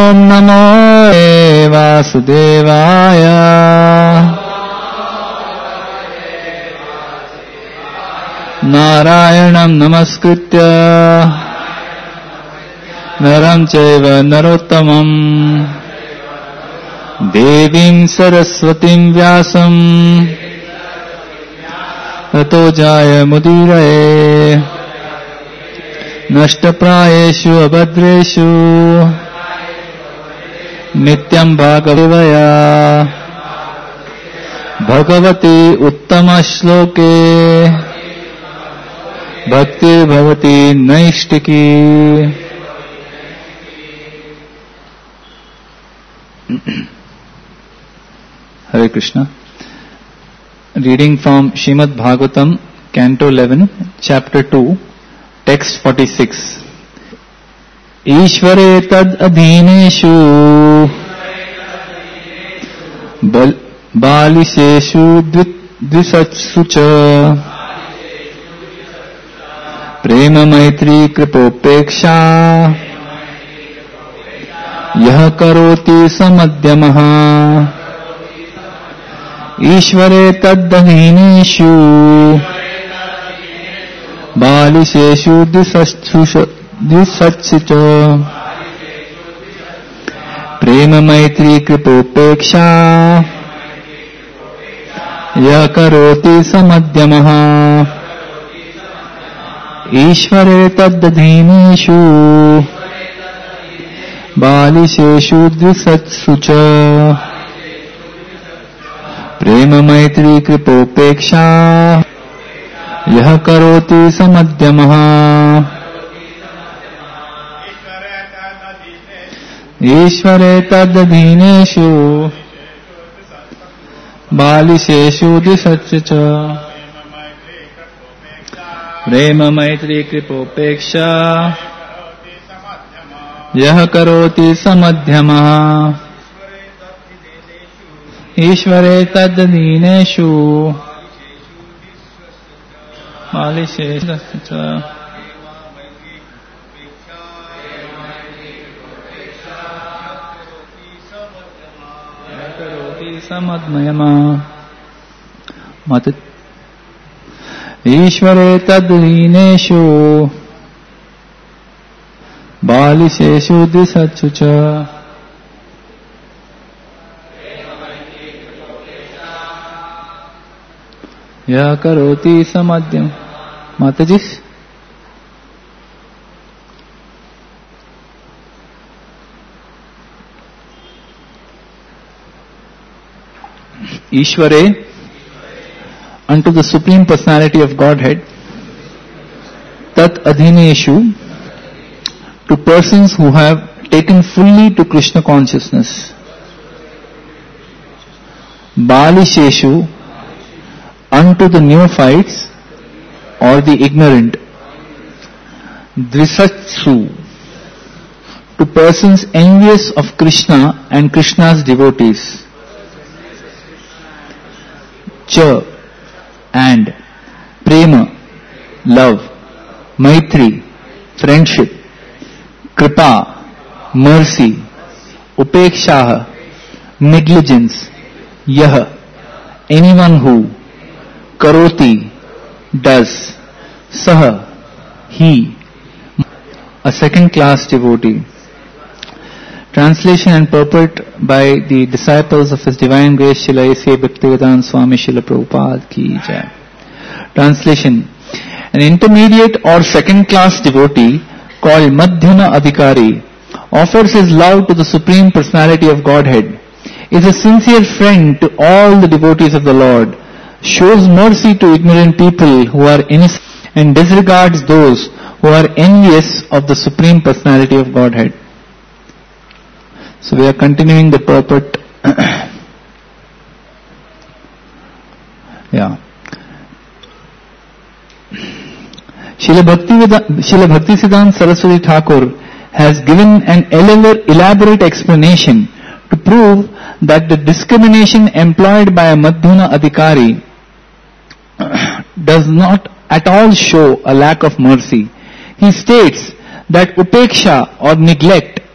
Om Namo Vasudevaya. Narayanam Namaskritya Naram Chaiva Narottamam Devim Saraswatim Vyasam Tato Jaya Mudiraye Nashtaprayeshu Abhadreshu Nityam Bhagavaya Bhagavati Uttama Shloke Bhakti Bhavati Naishtiki. Hare Krishna. Reading from Srimad Bhagavatam, Canto 11, Chapter 2, Text 46. Ishvare tad adhineshu balisheshu dvisatsu cha prema maitri kripopeksha yah karoti samadhyamaha Ishvare tad adhineshu balisheshu dvisatsu cha prema maitri kripopeksha yah karoti samadhyamaha Ishvare taddadhineshu balisheshu dvisatsu cha prema maitri kripopeksha yah karoti samadhyamaha Ishvare taddadhineshu balisheshu dvisatsu cha Prema Maitri Kripopeksha Yah Karoti Samadhyamaha Ishvare Taddhineshu Balisheshu Yah Karoti Samadhyamaha Matat Ishvare taddhineshu balisheshu dvisatsu cha yah karoti samadhyam. Mataji, Ishvare, unto the Supreme Personality of Godhead, tat adhineshu, to persons who have taken fully to Krishna consciousness, balisheshu, unto the neophytes or the ignorant, dvisatsu, to persons envious of Krishna and Krishna's devotees, cha, and prema, love, maitri, friendship, kripa, mercy, upeksha, negligence, yah, anyone who, karoti, does, sah, he, a second class devotee. Translation and purport by the disciples of His Divine Grace Srila A.C.A. Bhaktivedanta Swami Srila Prabhupada ki jai. Translation: an intermediate or second class devotee called Madhyama Adhikari offers his love to the Supreme Personality of Godhead, is a sincere friend to all the devotees of the Lord, shows mercy to ignorant people who are innocent, and disregards those who are envious of the Supreme Personality of Godhead. So we are continuing the purport. Yeah. Srila Bhaktisiddhanta Saraswati Thakur has given an elaborate explanation to prove that the discrimination employed by a Madhyama Adhikari does not at all show a lack of mercy. He states that upeksha or neglect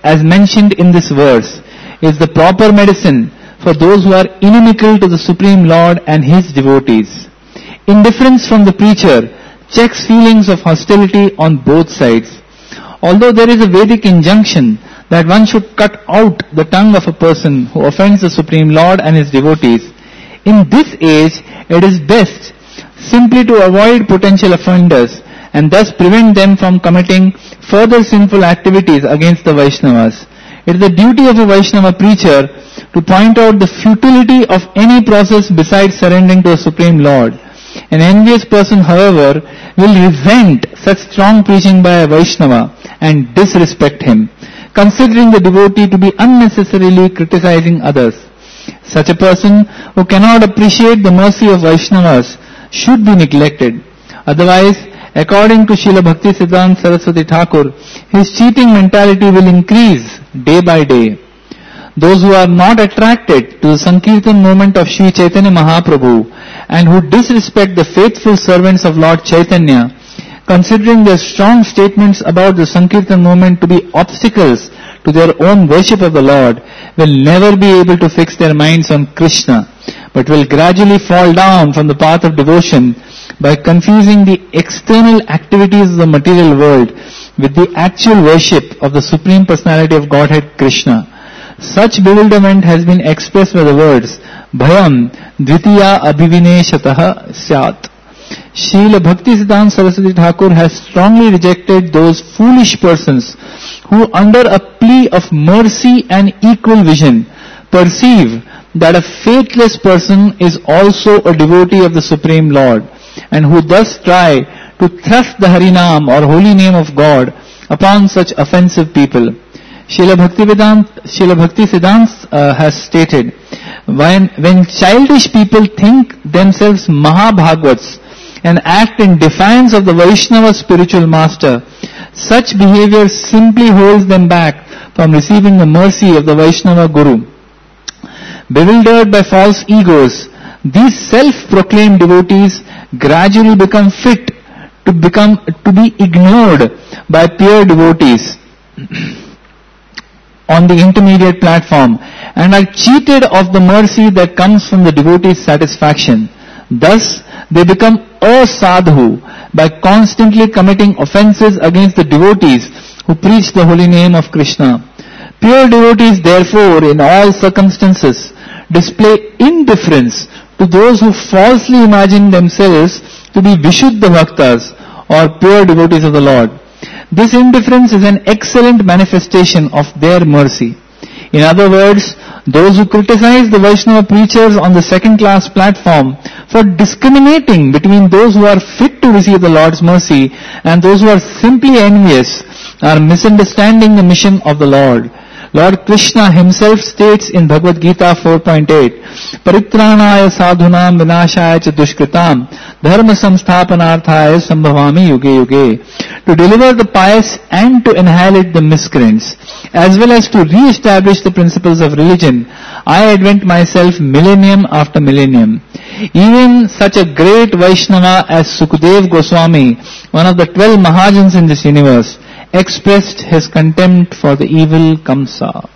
as mentioned in this verse, is the proper medicine for those who are inimical to the Supreme Lord and His devotees. Indifference from the preacher checks feelings of hostility on both sides. Although there is a Vedic injunction that one should cut out the tongue of a person who offends the Supreme Lord and His devotees, in this age it is best simply to avoid potential offenders and thus prevent them from committing further sinful activities against the Vaishnavas. It is the duty of a Vaishnava preacher to point out the futility of any process besides surrendering to the Supreme Lord. An envious person, however, will resent such strong preaching by a Vaishnava and disrespect him, considering the devotee to be unnecessarily criticizing others. Such a person who cannot appreciate the mercy of Vaishnavas should be neglected. Otherwise, according to Srila Bhaktisiddhanta Saraswati Thakur, his cheating mentality will increase day by day. Those who are not attracted to the Sankirtan movement of Sri Chaitanya Mahaprabhu and who disrespect the faithful servants of Lord Chaitanya, considering their strong statements about the Sankirtan movement to be obstacles to their own worship of the Lord, will never be able to fix their minds on Krishna, but will gradually fall down from the path of devotion by confusing the external activities of the material world with the actual worship of the Supreme Personality of Godhead Krishna. Such bewilderment has been expressed by the words, Bhayam Dvitiya Abhivineshataha Syat. Srila Bhaktisiddhanta Saraswati Thakur has strongly rejected those foolish persons who, under a plea of mercy and equal vision, perceive that a faithless person is also a devotee of the Supreme Lord, and who thus try to thrust the Harinam or holy name of God upon such offensive people. Srila Bhaktisiddhanta has stated, when childish people think themselves Mahabhagavats and act in defiance of the Vaishnava spiritual master, such behavior simply holds them back from receiving the mercy of the Vaishnava Guru. Bewildered by false egos, these self-proclaimed devotees gradually become fit to be ignored by pure devotees on the intermediate platform and are cheated of the mercy that comes from the devotee's satisfaction. Thus, they become asadhu by constantly committing offenses against the devotees who preach the holy name of Krishna. Pure devotees, therefore, in all circumstances, display indifference to those who falsely imagine themselves to be Vishuddha Bhaktas or pure devotees of the Lord. This indifference is an excellent manifestation of their mercy. In other words, those who criticize the Vaishnava preachers on the second-class platform for discriminating between those who are fit to receive the Lord's mercy and those who are simply envious are misunderstanding the mission of the Lord. Lord Krishna himself states in Bhagavad Gita 4.8, Paritranaya sadhunam vinashaya cha dushkritam dharma samsthapanarthaya sambhavami yuge yuge. To deliver the pious and to annihilate the miscreants, as well as to re-establish the principles of religion, I advent myself millennium after millennium. Even such a great Vaishnava as Sukadev Goswami, one of the 12 Mahajans in this universe, expressed his contempt for the evil Kamsa.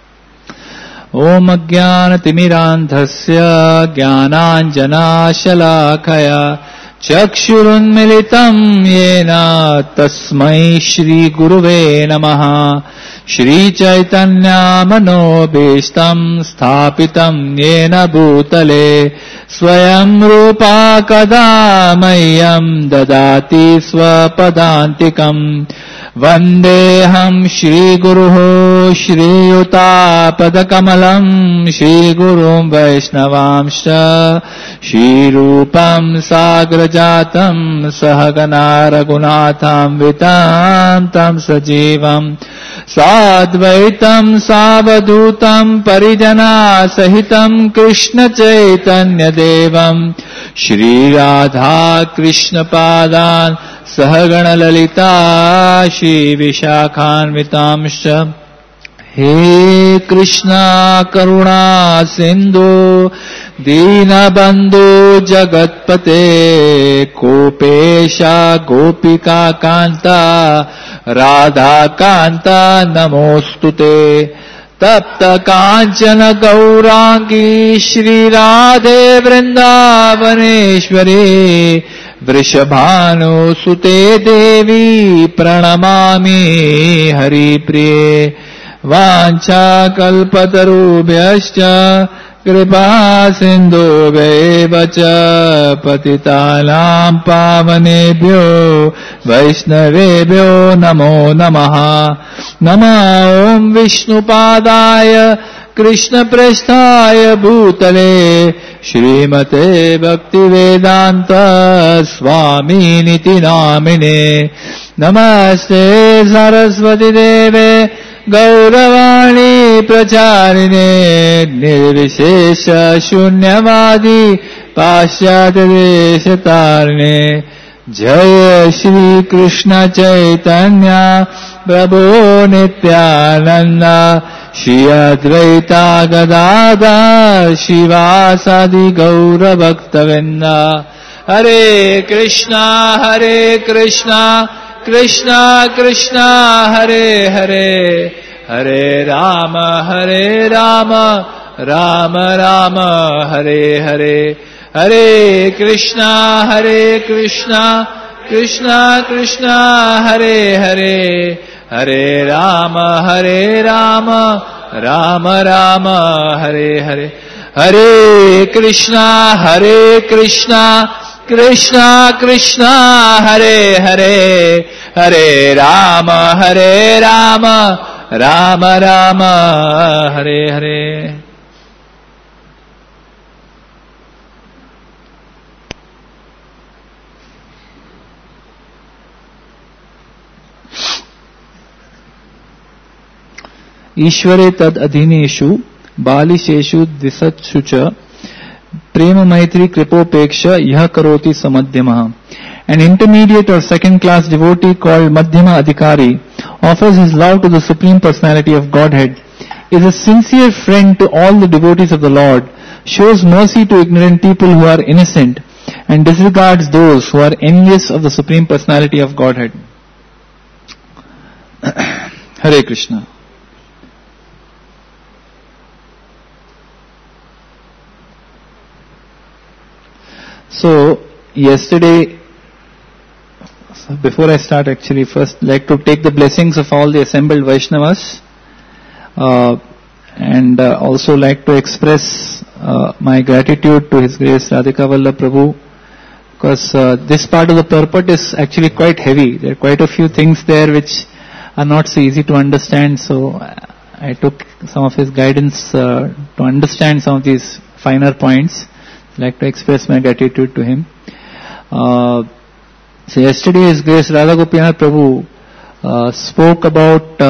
Om Ajnana Timirandhasya Jnananjana Shalakaya Chakshurunmilitam Yena Tasmai Shri Guruve Namaha. Shri Chaitanya Manobishtam Sthapitam Yena Bhutale Swayam Rupa Kadamayam Dadati Swapadantikam Vandeham Shri Guruho Shri Yuta Padakamalam Shri Gurum Vaishnavamsha Shri Rupam Sagrajatam Sahagana Ragunatham Vitantam Sajivam Sadvaitam Savadutam Parijana Sahitam Krishna Chaitanya Devam Shri Radha Krishna Padan Sahagana Lalita Shri Vishakhanvitamsha. हे कृष्णा करुणा सिंधु दीनबंधु जगत्पते गोपेशा गोपिका कांता राधा कांता नमोस्तुते तप्त कांचन गौरांगी श्री राधे वृंदावनेश्वरी वृषभानुसुते देवी प्रणमामि हरिप्रिये वाञ्छा कल्पतरुभ्यश्च कृपा सिन्धुभ्येव च पतितानां पावनेभ्यो वैष्णवेभ्यो नमो नमः। नमः ॐ विष्णुपादाय कृष्णप्रेष्ठाय भूतले श्रीमते भक्तिवेदान्त स्वामिनिति नामिने। नमस्ते सरस्वती देवे गौरवाणी प्रचारिणे निर्विशेष शून्यवादी पाश्चात्य देशतारिणे। जय श्री कृष्ण चैतन्य प्रभु नित्यानंद श्री अद्वैता गदाधर शिवासादि गौर भक्तवृंद। हरे कृष्णा कृष्णा कृष्णा हरे हरे हरे राम राम राम हरे हरे। हरे कृष्णा कृष्णा कृष्णा हरे हरे हरे राम राम राम हरे हरे। हरे कृष्णा कृष्णा कृष्णा हरे हरे हरे राम राम राम हरे हरे। ईश्वरे तद अधीनेषु बालिशेषु द्विसत्सु च प्रेम मैत्री कृपोपेक्ष यह करोति समध्यमः। An intermediate or second class devotee called Madhyama Adhikari offers his love to the Supreme Personality of Godhead, is a sincere friend to all the devotees of the Lord, shows mercy to ignorant people who are innocent, and disregards those who are envious of the Supreme Personality of Godhead. Hare Krishna. So, yesterday, before I start actually, first like to take the blessings of all the assembled Vaishnavas, and also like to express my gratitude to His Grace Radhika Vallabh Prabhu, because this part of the purport is actually quite heavy. There are quite a few things there which are not so easy to understand, so I took some of his guidance to understand some of these finer points. I'd like to express my gratitude to him. So yesterday His Grace Radha Gopinath Prabhu spoke about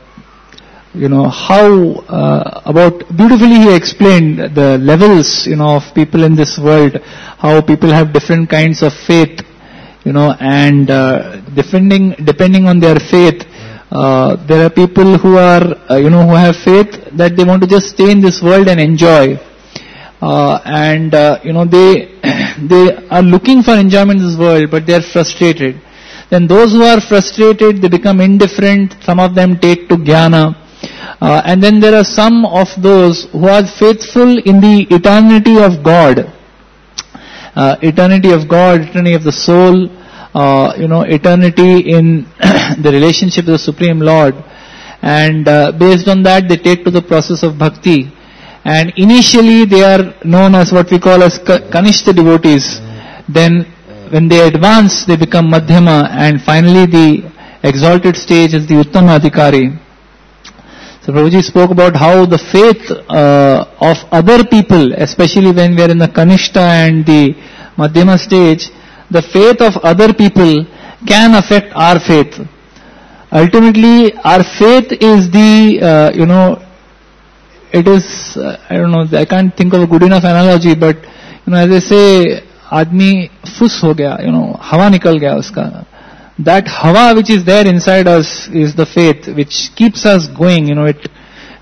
about beautifully he explained the levels of people in this world, how people have different kinds of faith, and depending on their faith, there are people who are who have faith that they want to just stay in this world and enjoy, and they are looking for enjoyment in this world, but they are frustrated. Then those who are frustrated, they become indifferent. Some of them take to jnana. And then there are some of those who are faithful in the eternity of God. Eternity of God, eternity of the soul, eternity in the relationship with the Supreme Lord. And based on that, they take to the process of bhakti. And initially they are known as what we call as Kanishta devotees. Then when they advance, they become Madhyama, and finally the exalted stage is the Uttama Adhikari. So Prabhuji spoke about how the faith of other people, especially when we are in the Kanishta and the Madhyama stage, the faith of other people can affect our faith. Ultimately, our faith is the, it is, I can't think of a good enough analogy, but, as they say, आदमी फुस हो गया, हवा निकल गया उसका. That hava which is there inside us is the faith which keeps us going.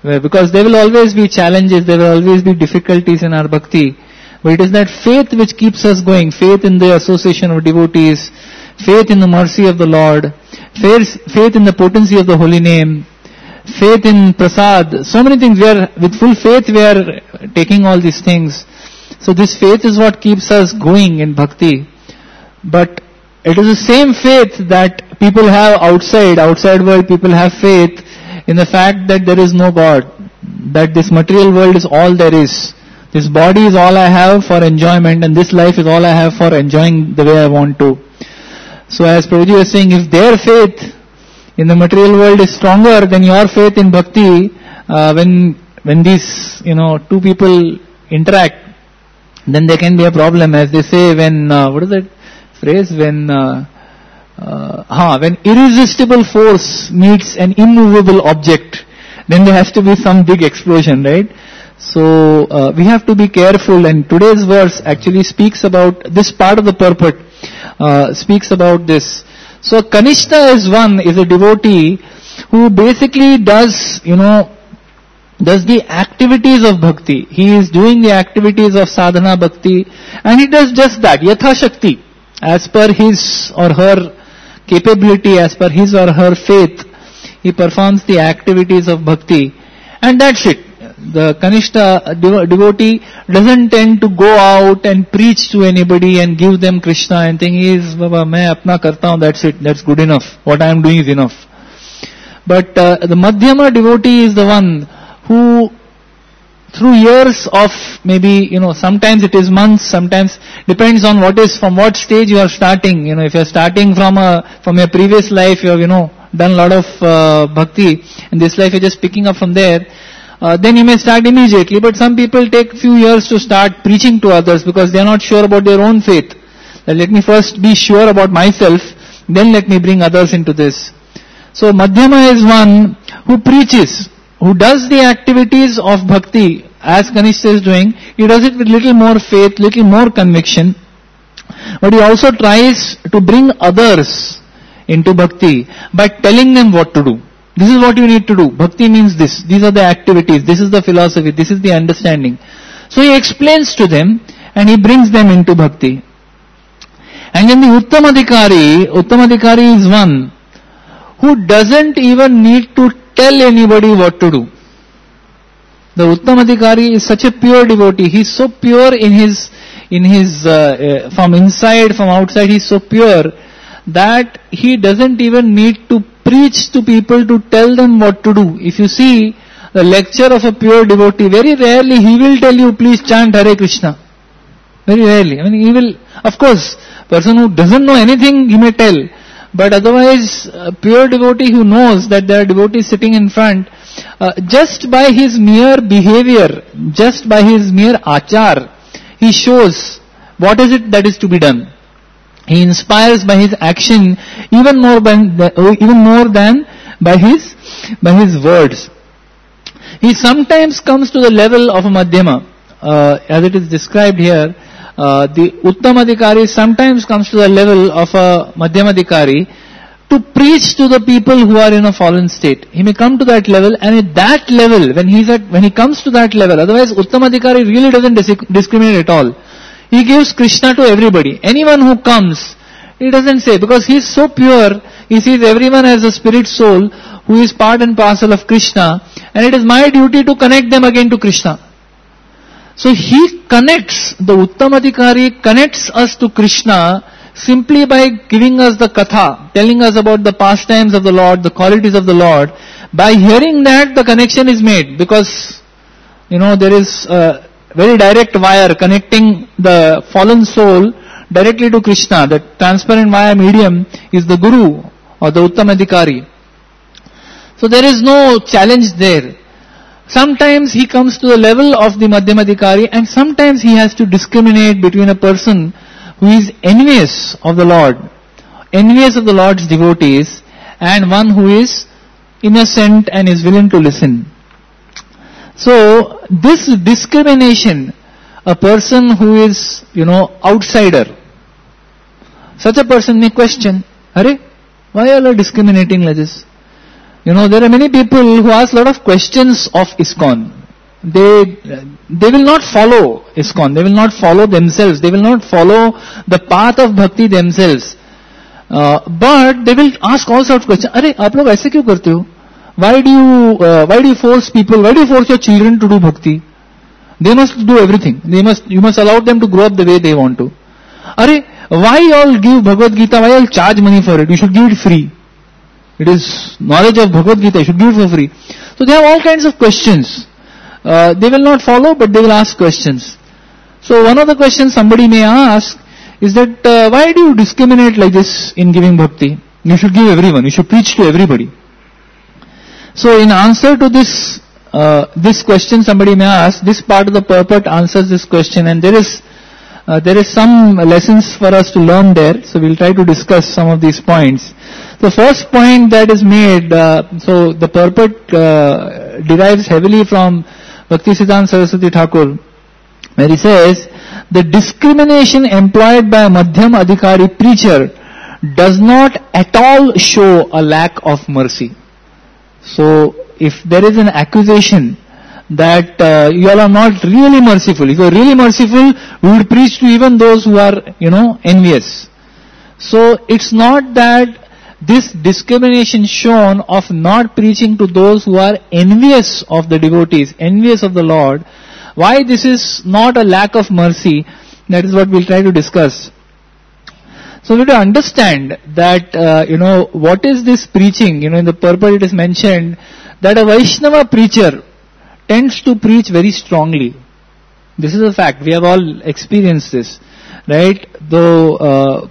Because there will always be challenges, there will always be difficulties in our bhakti. But it is that faith which keeps us going. Faith in the association of devotees, faith in the mercy of the Lord, faith in the potency of the holy name, faith in prasad. So many things. With full faith we are taking all these things. So this faith is what keeps us going in bhakti. But it is the same faith that people have outside world. People have faith in the fact that there is no God, that this material world is all there is. This body is all I have for enjoyment, and this life is all I have for enjoying the way I want to. So as Prabhuji was saying, if their faith in the material world is stronger than your faith in bhakti, when these two people interact, then there can be a problem. As they say, when what is that phrase? When irresistible force meets an immovable object, then there has to be some big explosion, right? So we have to be careful, and today's verse actually speaks about this part of the purport, speaks about this. So Kanishta is a devotee who basically does the activities of bhakti. He is doing the activities of sadhana bhakti, and he does just that, yatha shakti, as per his or her capability, as per his or her faith. He performs the activities of bhakti, and that's it. The Kanishta devotee doesn't tend to go out and preach to anybody and give them Krishna and think, Baba, main apna karta hu, that's it, that's good enough, what I am doing is enough. But the Madhyama devotee is the one who, through years of maybe, sometimes it is months, sometimes depends on from what stage you are starting. If you are starting from your previous life, you have, done a lot of bhakti, and this life you are just picking up from there, then you may start immediately. But some people take few years to start preaching to others because they are not sure about their own faith. Let me first be sure about myself, then let me bring others into this. So Madhyama is one who preaches, who does the activities of bhakti as Kanishta is doing. He does it with little more faith, little more conviction, but he also tries to bring others into bhakti by telling them what to do. This is what you need to do. Bhakti means this. These are the activities. This is the philosophy. This is the understanding. So he explains to them and he brings them into bhakti. And then the Uttamadhikari is one who doesn't even need to tell anybody what to do. The Uttamadhikari is such a pure devotee. He is so pure in his from inside, from outside, he is so pure that he doesn't even need to preach to people to tell them what to do. If you see the lecture of a pure devotee, very rarely he will tell you, please chant Hare Krishna. Very rarely. He will, of course, person who doesn't know anything, he may tell. But otherwise, a pure devotee who knows that there are devotees sitting in front, just by his mere behavior, just by his mere achar, he shows what is it that is to be done. He inspires by his action even more than by his words. He sometimes comes to the level of a Madhyama, as it is described here. The Uttamadhikari sometimes comes to the level of a Madhyamadhikari to preach to the people who are in a fallen state. He may come to that level, and at that level, when he comes to that level, otherwise Uttamadhikari really doesn't discriminate at all. He gives Krishna to everybody. Anyone who comes, he doesn't say, because he is so pure, he sees everyone as a spirit soul who is part and parcel of Krishna, and it is my duty to connect them again to Krishna. So he connects, the Uttamadhikari connects us to Krishna simply by giving us the katha, telling us about the pastimes of the Lord, the qualities of the Lord. By hearing that, the connection is made, because, there is a very direct wire connecting the fallen soul directly to Krishna. The transparent wire medium is the Guru or the Uttamadhikari. So there is no challenge there. Sometimes he comes to the level of the Madhyamadhikari, and sometimes he has to discriminate between a person who is envious of the Lord, envious of the Lord's devotees, and one who is innocent and is willing to listen. So this discrimination, a person who is, outsider, such a person may question, Hare, why are you discriminating like this? There are many people who ask a lot of questions of ISKCON. They will not follow ISKCON. They will not follow themselves. They will not follow the path of bhakti themselves. But they will ask all sorts of questions. अरे आप लोग ऐसे क्यों करते हो? Why do you force people? Why do you force your children to do bhakti? They must do everything. You must allow them to grow up the way they want to. अरे why all give Bhagavad Gita? Why all charge money for it? You should give it free. It is knowledge of Bhagavad Gita. You should give it for free. So they have all kinds of questions. They will not follow, but they will ask questions. So one of the questions somebody may ask is that why do you discriminate like this in giving bhakti? You should give everyone. You should preach to everybody. So in answer to this question somebody may ask, this part of the purport answers this question, and there is some lessons for us to learn there. So we'll try to discuss some of these points. The first point that is made, so the purport derives heavily from Bhaktisiddhanta Saraswati Thakur, where he says, the discrimination employed by a Madhyam Adhikari preacher does not at all show a lack of mercy. So if there is an accusation that you all are not really merciful, if you are really merciful, we would preach to even those who are, envious. So it's not that this discrimination shown of not preaching to those who are envious of the devotees, envious of the Lord, why this is not a lack of mercy, that is what we'll try to discuss. So we have to understand that, what is this preaching? In the purport it is mentioned that a Vaishnava preacher tends to preach very strongly. This is a fact. We have all experienced this, right? Though,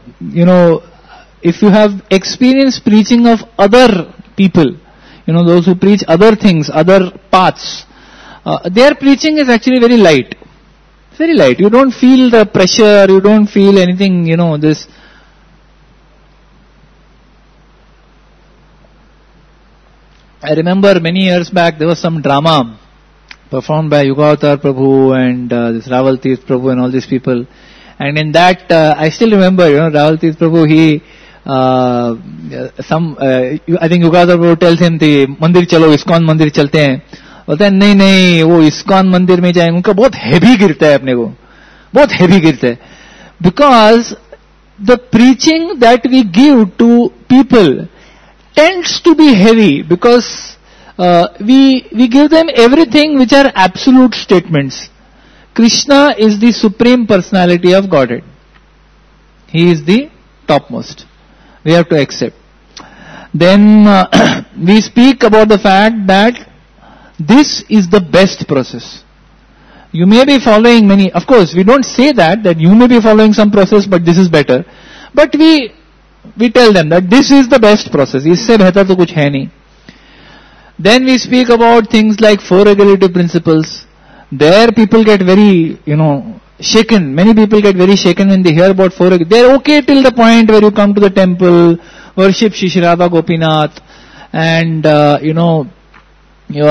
if you have experienced preaching of other people, those who preach other things, other paths, their preaching is actually very light. It's very light. You don't feel the pressure, you don't feel anything, this. I remember many years back there was some drama performed by Yugavatar Prabhu and this Raval Tirth Prabhu and all these people. And in that, I still remember, Raval Tirth Prabhu, I think Yugavatar Prabhu tells him, मंदिर चलो, ISKCON मंदिर चलते हैं. बोलते हैं नहीं, वो ISKCON मंदिर में जाएंगे, उनका बहुत heavy गिरता है अपने को. बहुत heavy गिरता है. Because the preaching that we give to people tends to be heavy, because we give them everything which are absolute statements. Krishna is the supreme personality of Godhead. He is the topmost. We have to accept. Then we speak about the fact that this is the best process. You may be following many, of course we don't say that you may be following some process but this is better. But we tell them that this is the best process. Isse behtar to kuch hai nahi. Then we speak about things like four regulative principles. There people get very, shaken. Many people get very shaken when they hear about four. They're okay till the point where you come to the temple, worship Shri Shri Radha Gopinath, and you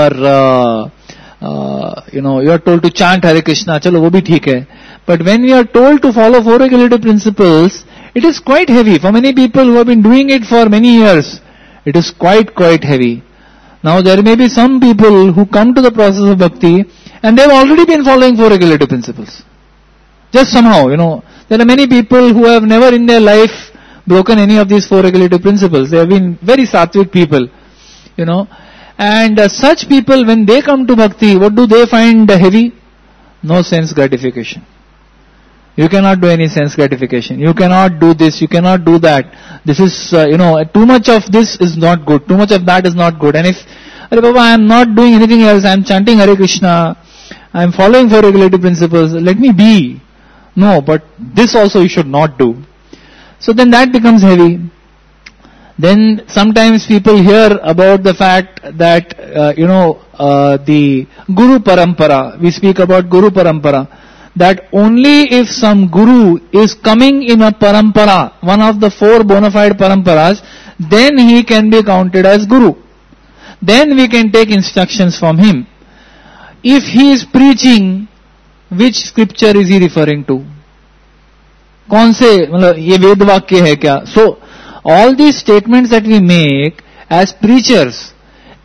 are told to chant Hare Krishna. Chalo, wo bhi theek hai. But when we are told to follow four regulative principles, it is quite heavy. For many people who have been doing it for many years, it is quite heavy. Now there may be some people who come to the process of bhakti and they have already been following four regulative principles. Just somehow, there are many people who have never in their life broken any of these four regulative principles. They have been very sattvic people, and such people, when they come to bhakti, what do they find heavy? No sense gratification. You cannot do any sense gratification. You cannot do this, you cannot do that. This is, too much of this is not good. Too much of that is not good. And if, Hare Baba, I am not doing anything else, I am chanting Hare Krishna, I am following four regulative principles, let me be. No, but this also you should not do. So then that becomes heavy. Then sometimes people hear about the fact that, the Guru Parampara, we speak about Guru Parampara, that only if some Guru is coming in a Parampara, one of the four bona fide Paramparas, then he can be counted as Guru. Then we can take instructions from him. If he is preaching, which scripture is he referring to? कौन से, मतलब ये वेद वाक्य है क्या? So all these statements that we make as preachers,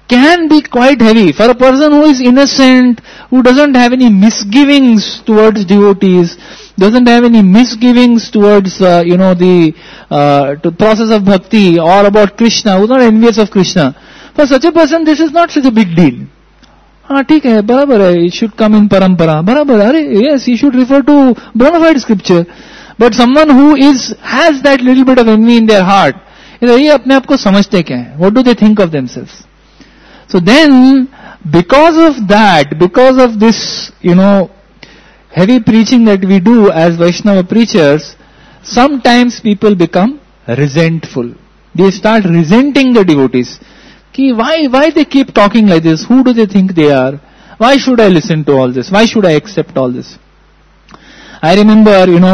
can be quite heavy. For a person who is innocent, who doesn't have any misgivings towards devotees, doesn't have any misgivings towards, the process of bhakti or about Krishna, who's not envious of Krishna. For such a person, this is not such a big deal. ठीक है, बराबर है, it should come in parampara. बराबर, अरे, yes, he should refer to bona fide scripture. But someone who has that little bit of envy in their heart, ये अपने आप को समझते क्या है? What do they think of themselves? So then, because of that, because of this, heavy preaching that we do as Vaishnava preachers, sometimes people become resentful. They start resenting the devotees. Why they keep talking like this? Who do they think they are? Why should I listen to all this? Why should I accept all this? I remember,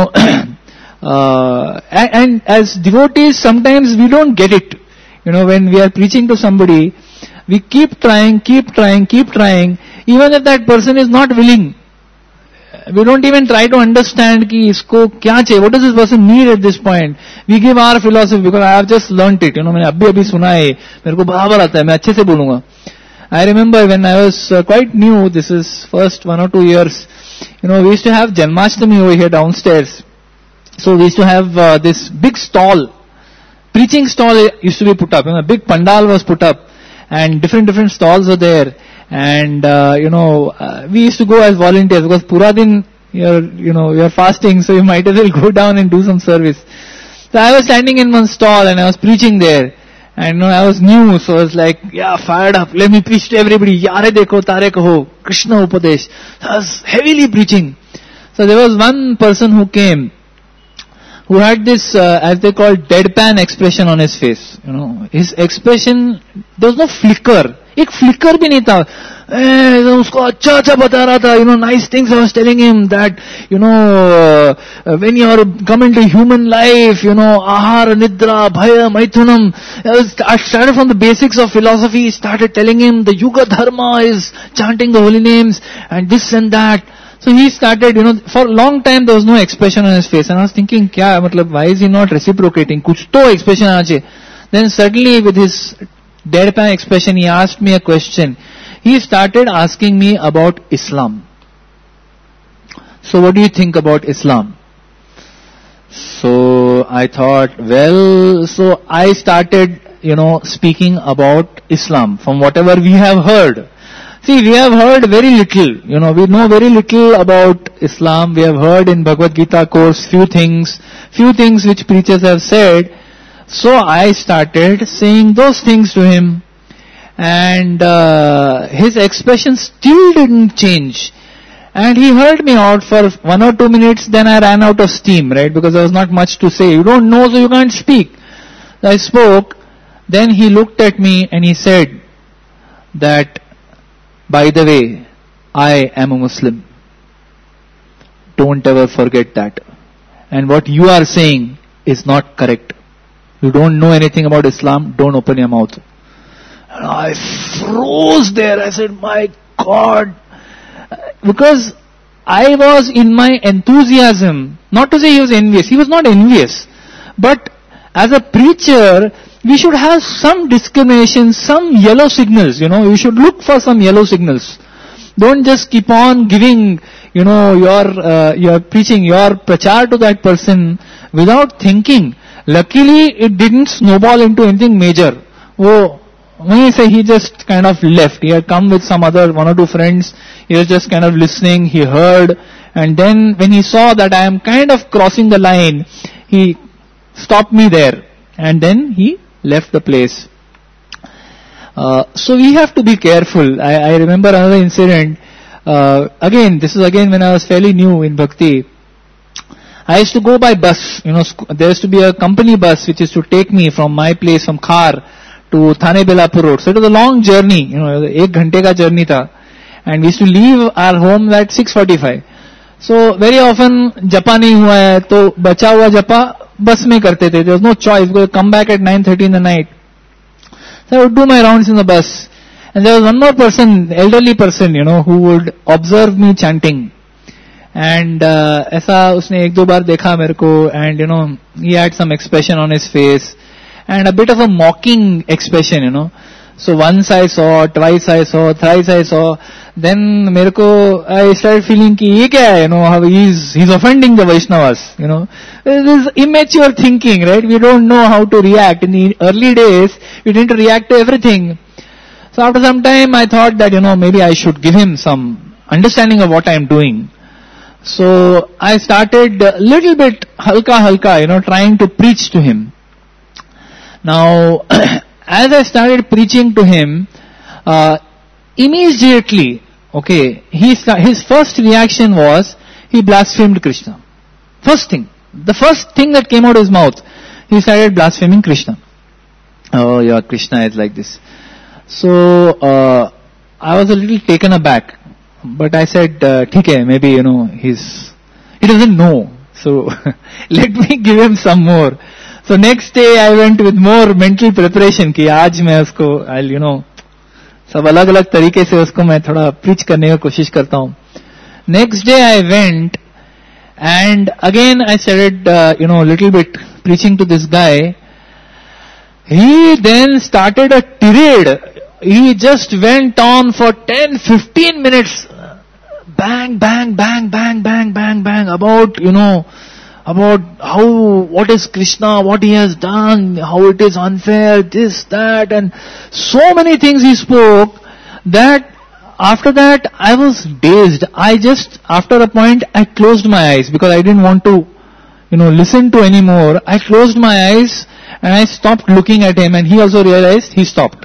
and as devotees, sometimes we don't get it. When we are preaching to somebody, we keep trying, even if that person is not willing. We don't even try to understand ki isko kya chahiye, what does this person need at this point. We give our philosophy because I have just learnt it. मैंने अभी सुना है, मेरे को बराबर आता है, मैं अच्छे से बोलूँगा. I remember when I was quite new, this is first 1 or 2 years, we used to have Janmashtami over here downstairs. So we used to have this big stall, preaching stall used to be put up. A big pandal was put up, and different stalls were there. And we used to go as volunteers because pura din you're fasting, so you might as well go down and do some service. So I was standing in one stall and I was preaching there, and I was new, so I was like, fired up, let me preach to everybody. Yare dekho tare kaho, Krishna Upadesh. So I was heavily preaching. So there was one person who came, who had this, as they call, deadpan expression on his face. His expression, there was no flicker. एक flicker भी नहीं था. उसको अच्छा बता रहा था, nice things I was telling him that, when you are come into human life, ahara, nidra, bhaya, maithunam. I started from the basics of philosophy, started telling him the yuga dharma is chanting the holy names and this and that. So he started, for a long time there was no expression on his face, and I was thinking, why is he not reciprocating? Kuch to expression aana chahiye. Then suddenly with his deadpan expression, he asked me a question. He started asking me about Islam. So what do you think about Islam? So I thought, so I started, speaking about Islam from whatever we have heard. See, we have heard very little, we know very little about Islam. We have heard in Bhagavad Gita course few things which preachers have said. So I started saying those things to him, and his expression still didn't change. And he heard me out for 1 or 2 minutes, then I ran out of steam, right? Because there was not much to say. You don't know, so you can't speak. So I spoke, then he looked at me and he said that, by the way, I am a Muslim. Don't ever forget that. And what you are saying is not correct. You don't know anything about Islam, don't open your mouth. And I froze there. I said, my God. Because I was in my enthusiasm, not to say he was envious, he was not envious. But as a preacher, we should have some discrimination, some yellow signals, you should look for some yellow signals. Don't just keep on giving, your preaching, your prachar to that person without thinking. Luckily, it didn't snowball into anything major. He just kind of left. He had come with some other 1 or 2 friends. He was just kind of listening. He heard. And then when he saw that I am kind of crossing the line, he stopped me there. And then he left the place. So we have to be careful. I remember another incident. This is when I was fairly new in Bhakti. I used to go by bus, there used to be a company bus which used to take me from my place, from Khar to Thane Belapur Road. So it was a long journey, 1 ghante ka journey tha. And we used to leave our home at 6:45. So very often, japa nahi hua hai, to bacha hua japa bus mein karte the. There was no choice, because come back at 9:30 in the night. So I would do my rounds in the bus. And there was one more person, elderly person, who would observe me chanting. And ऐसा उसने 1-2 बार देखा मेरे को, and he had some expression on his face and a bit of a mocking expression, So once I saw, twice I saw, thrice I saw, then I started feeling ki ye kya hai, how he's offending the Vaishnavas, This is immature thinking, right? We don't know how to react. In the early days, we didn't react to everything. So after some time, I thought that, maybe I should give him some understanding of what I am doing. So I started a little bit halka, trying to preach to him. Now, as I started preaching to him, immediately, his first reaction was, he blasphemed Krishna. The first thing that came out of his mouth, he started blaspheming Krishna. Oh yeah, Krishna is like this. So, I was a little taken aback. But I said, theek hai, maybe, he doesn't know. So, let me give him some more. So next day I went with more mental preparation कि आज मैं उसको I'll सब अलग अलग तरीके से उसको मैं थोड़ा preach करने की कोशिश करता हूँ. Next day I went and again I started little bit preaching to this guy. He then started a tirade. He just went on for 10-15 minutes, bang bang bang bang bang bang bang about about what is Krishna, what he has done, how it is unfair, this, that, and so many things he spoke that after that I was dazed. After a point, I closed my eyes because I didn't want to, listen to anymore. I closed my eyes and I stopped looking at him, and he also realized, he stopped.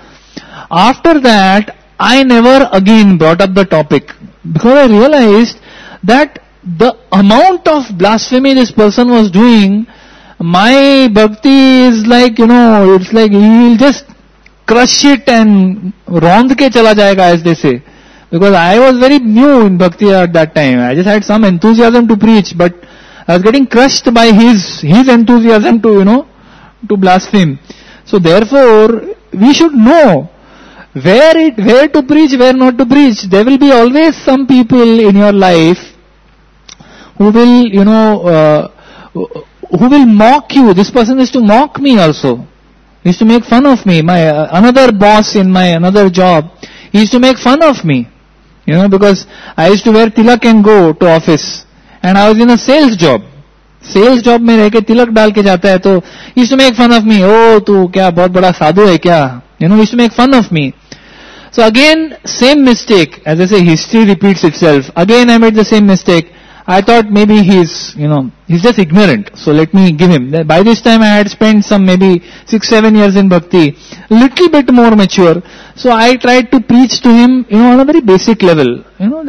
After that, I never again brought up the topic because I realized that the amount of blasphemy this person was doing, my bhakti is like, it's like he will just crush it and rond ke chala jayega, as they say. Because I was very new in bhakti at that time. I just had some enthusiasm to preach, but I was getting crushed by his enthusiasm to, to blaspheme. So therefore, we should know where to preach, where not to preach. There will be always some people in your life who will, who will mock you. This person is to mock me also. He used to make fun of me. My another boss in my another job, he used to make fun of me. Because I used to wear tilak and go to office. And I was in a sales job. Sales job में रह के तिलक डाल के जाता है, तो he used to make fun of me. Oh, तू क्या बहुत बड़ा साधु है क्या? He used to make fun of me. So again, same mistake. As I say, history repeats itself. Again, I made the same mistake. I thought maybe he's just ignorant. So let me give him. By this time I had spent some maybe 6-7 years in bhakti. Little bit more mature. So I tried to preach to him, on a very basic level.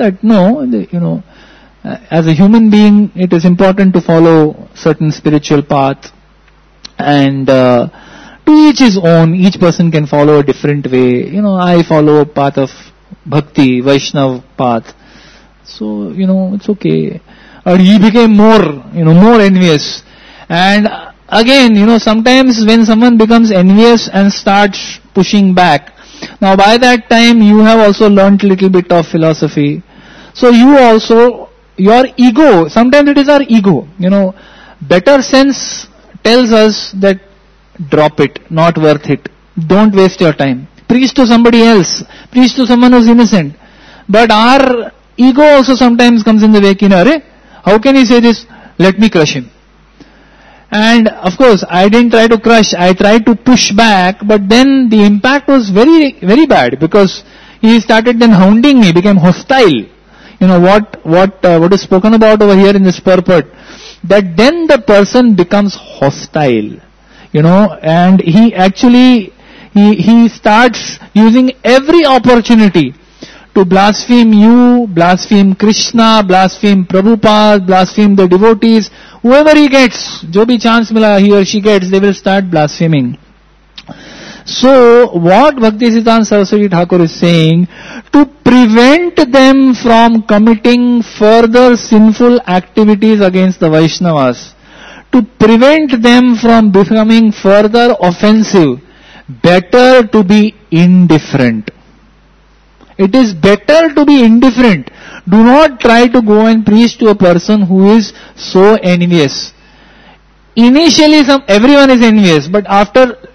As a human being, it is important to follow certain spiritual path. And, to each his own. Each person can follow a different way. I follow a path of bhakti, Vaishnav path. So, it's okay. Or he became more envious. And again, sometimes when someone becomes envious and starts pushing back, now by that time you have also learnt a little bit of philosophy. So you also, your ego, sometimes it is our ego, better sense tells us that drop it, not worth it. Don't waste your time. Preach to somebody else. Preach to someone who's innocent. But our ego also sometimes comes in the way. How can he say this? Let me crush him. And of course, I didn't try to crush. I tried to push back. But then the impact was very, very bad because he started then hounding me, became hostile. What is spoken about over here in this purport, that then the person becomes hostile. And he actually, he starts using every opportunity to blaspheme you, blaspheme Krishna, blaspheme Prabhupada, blaspheme the devotees. Whoever he gets, jo bhi chance mila he or she gets, they will start blaspheming. So, what Bhaktisiddhanta Saraswati Thakur is saying, to prevent them from committing further sinful activities against the Vaishnavas, to prevent them from becoming further offensive, better to be indifferent. It is better to be indifferent. Do not try to go and preach to a person who is so envious. Initially everyone is envious, but after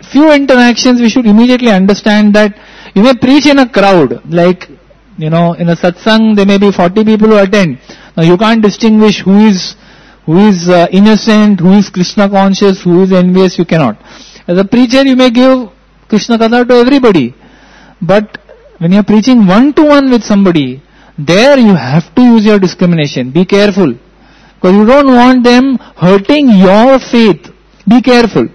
few interactions we should immediately understand that you may preach in a crowd, like, in a satsang there may be 40 people who attend. Now you can't distinguish who is innocent, who is Krishna conscious, who is envious, you cannot. As a preacher you may give Krishna Katha to everybody. But when you are preaching one-to-one with somebody, there you have to use your discrimination. Be careful. Because you don't want them hurting your faith. Be careful.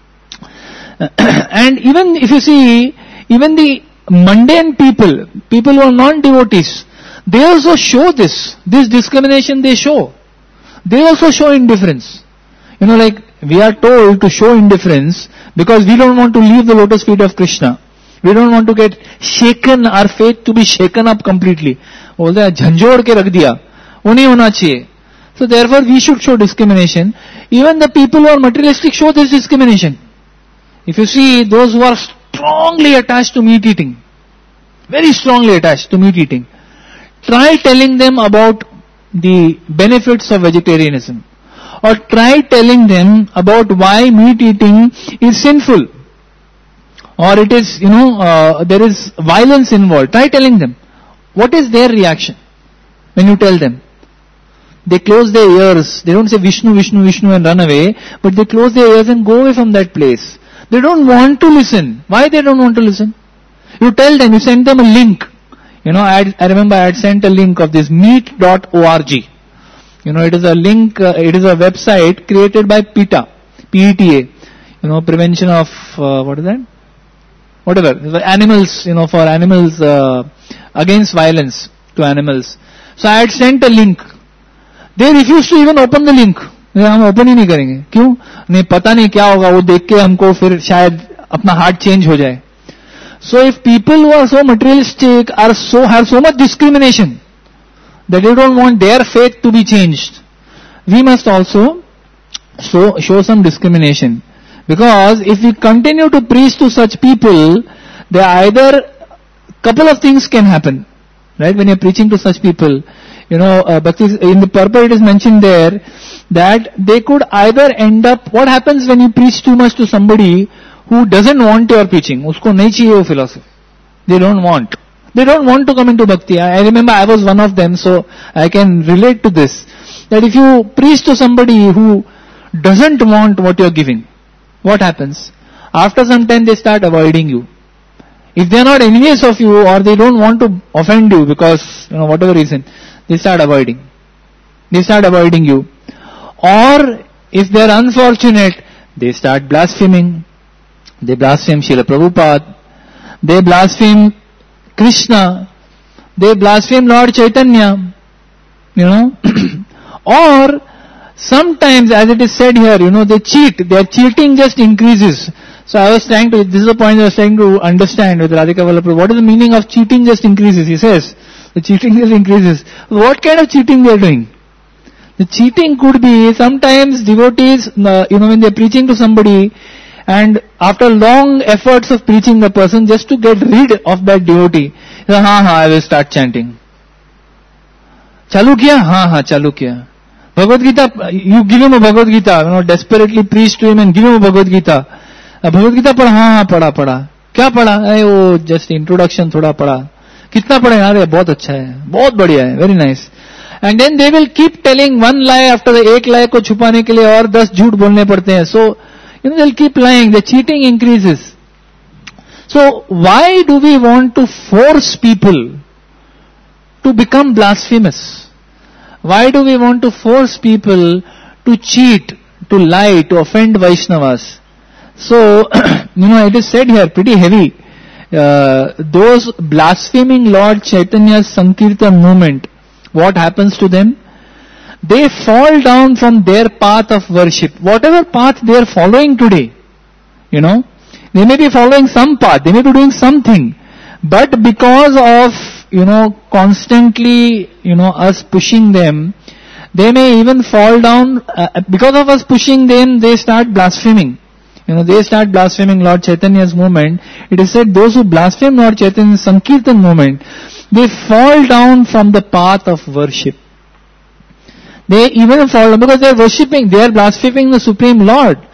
And even if you see, even the mundane people who are non-devotees, they also show this discrimination they show. They also show indifference. Like we are told to show indifference because we don't want to leave the lotus feet of Krishna. We don't want to get shaken, our faith to be shaken up completely. बोलते हैं झंझोड़ के रख दिया, वो नहीं होना चाहिए. So therefore we should show discrimination. Even the people who are materialistic show this discrimination. If you see those who are strongly attached to meat eating, very strongly attached to meat eating, try telling them about the benefits of vegetarianism, or try telling them about why meat eating is sinful, or it is, there is violence involved. Try telling them. What is their reaction when you tell them? They close their ears. They don't say Vishnu, Vishnu, Vishnu and run away, but they close their ears and go away from that place. They don't want to listen. Why they don't want to listen? You tell them, you send them a link. I remember I had sent a link of this meet.org. It is a link, it is a website created by PETA, PETA. Prevention of, what is that? Whatever, animals, for animals, against violence to animals. So I had sent a link. They refused to even open the link. हम open ही नहीं करेंगे. क्यों? नहीं, पता नहीं क्या होगा, वो देख के हमको फिर शायद अपना हार्ट चेंज हो जाए. So if people who are so materialistic have so much discrimination that they don't want their faith to be changed, we must also show some discrimination. Because if we continue to preach to such people, there are either couple of things can happen, right? When you're preaching to such people, Bhakti, in the purport it is mentioned there that they could either end up, what happens when you preach too much to somebody who doesn't want your preaching? Usko nahi chahiye wo philosophy. They don't want to come into bhakti. I remember I was one of them, so I can relate to this. That if you preach to somebody who doesn't want what you're giving, what happens? After some time they start avoiding you. If they are not envious of you or they don't want to offend you because, whatever reason, they start avoiding. They start avoiding you. Or if they are unfortunate, they start blaspheming. They blaspheme Srila Prabhupada. They blaspheme Krishna. They blaspheme Lord Chaitanya. Or sometimes, as it is said here, they cheat. Their cheating just increases. So I was this is the point I was trying to understand with Radhika Vallabha. What is the meaning of cheating just increases? He says, the cheating just increases. What kind of cheating they are doing? The cheating could be sometimes devotees, when they are preaching to somebody, and after long efforts of preaching the person, just to get rid of that devotee, I will start chanting. Chalu kiya? Chalu kiya. Bhagavad Gita, you give him a Bhagavad Gita, desperately preach to him and give him a Bhagavad Gita. Bhagavad Gita पढ़ा. क्या पढ़ा? वो just introduction थोड़ा पढ़ा. कितना पढ़े? अरे बहुत अच्छा है, बहुत बढ़िया है, very nice. And then they will keep telling one lie after the एक lie को छुपाने के लिए और 10 झूठ बोलने पड़ते हैं. So, they'll keep lying. The cheating increases. So, why do we want to force people to become blasphemous? Why do we want to force people to cheat, to lie, to offend Vaishnavas? So, it is said here pretty heavy. Those blaspheming Lord Chaitanya's Sankirtan movement, what happens to them? They fall down from their path of worship. Whatever path they are following today, they may be following some path, they may be doing something, but because of, constantly, us pushing them, they may even fall down, because of us pushing them, they start blaspheming. They start blaspheming Lord Chaitanya's movement. It is said those who blaspheme Lord Chaitanya's Sankirtan movement, they fall down from the path of worship. They even fall down because they are worshipping, they are blaspheming the Supreme Lord.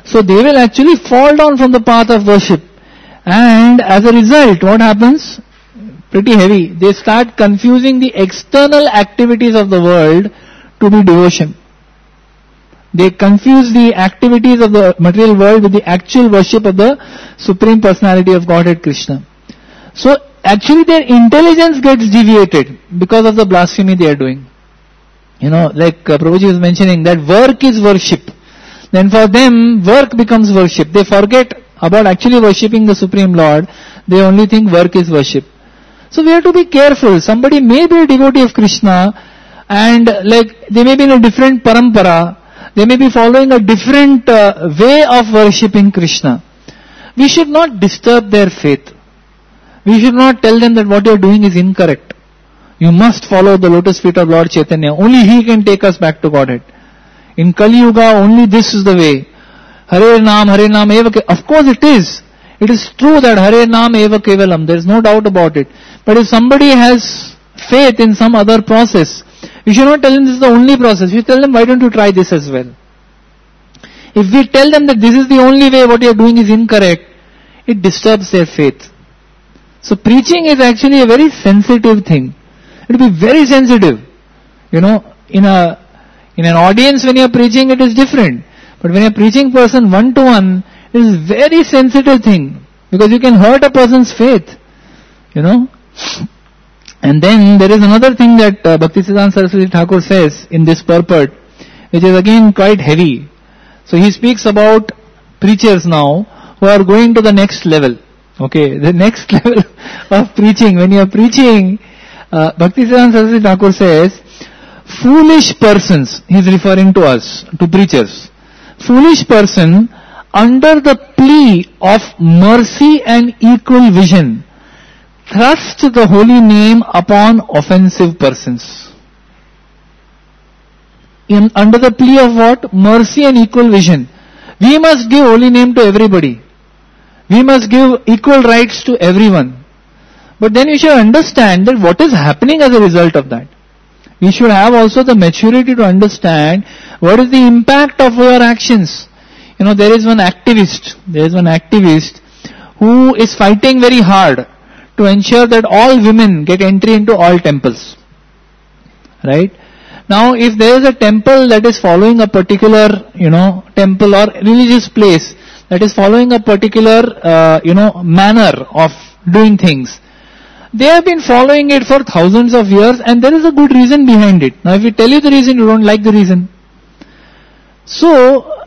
So they will actually fall down from the path of worship. And as a result, what happens? Pretty heavy. They start confusing the external activities of the world to be devotion. They confuse the activities of the material world with the actual worship of the Supreme Personality of Godhead Krishna. So actually their intelligence gets deviated because of the blasphemy they are doing. Like Prabhuji was mentioning that work is worship. Then for them, work becomes worship. They forget about actually worshipping the Supreme Lord. They only think work is worship. So we have to be careful. Somebody may be a devotee of Krishna and they may be in a different parampara. They may be following a different way of worshipping Krishna. We should not disturb their faith. We should not tell them that what you are doing is incorrect. You must follow the lotus feet of Lord Chaitanya. Only He can take us back to Godhead. In Kali Yuga, only this is the way. Hare Nam Eva Kevalam. Of course it is. It is true that Hare Nam Eva Kevalam. There is no doubt about it. But if somebody has faith in some other process, we should not tell them this is the only process. We should tell them, why don't you try this as well? If we tell them that this is the only way, what you are doing is incorrect, it disturbs their faith. So preaching is actually a very sensitive thing. It will be very sensitive. In an audience when you are preaching, it is different. But when you are preaching person one-to-one, it is a very sensitive thing. Because you can hurt a person's faith. And then there is another thing that Bhaktisiddhanta Saraswati Thakur says in this purport, which is again quite heavy. So he speaks about preachers now who are going to the next level. Okay, the next level of preaching. When you are preaching, Bhaktisiddhanta Saraswati Thakur says, foolish persons, he is referring to us, to preachers. Foolish person, under the plea of mercy and equal vision, thrust the holy name upon offensive persons. Under the plea of what? Mercy and equal vision. We must give holy name to everybody. We must give equal rights to everyone. But then you should understand that what is happening as a result of that. We should have also the maturity to understand what is the impact of your actions. There is one activist who is fighting very hard to ensure that all women get entry into all temples. Right? Now, if there is a temple that is following a particular, temple or religious place that is following a particular, manner of doing things, they have been following it for thousands of years and there is a good reason behind it. Now, if we tell you the reason, you don't like the reason. So,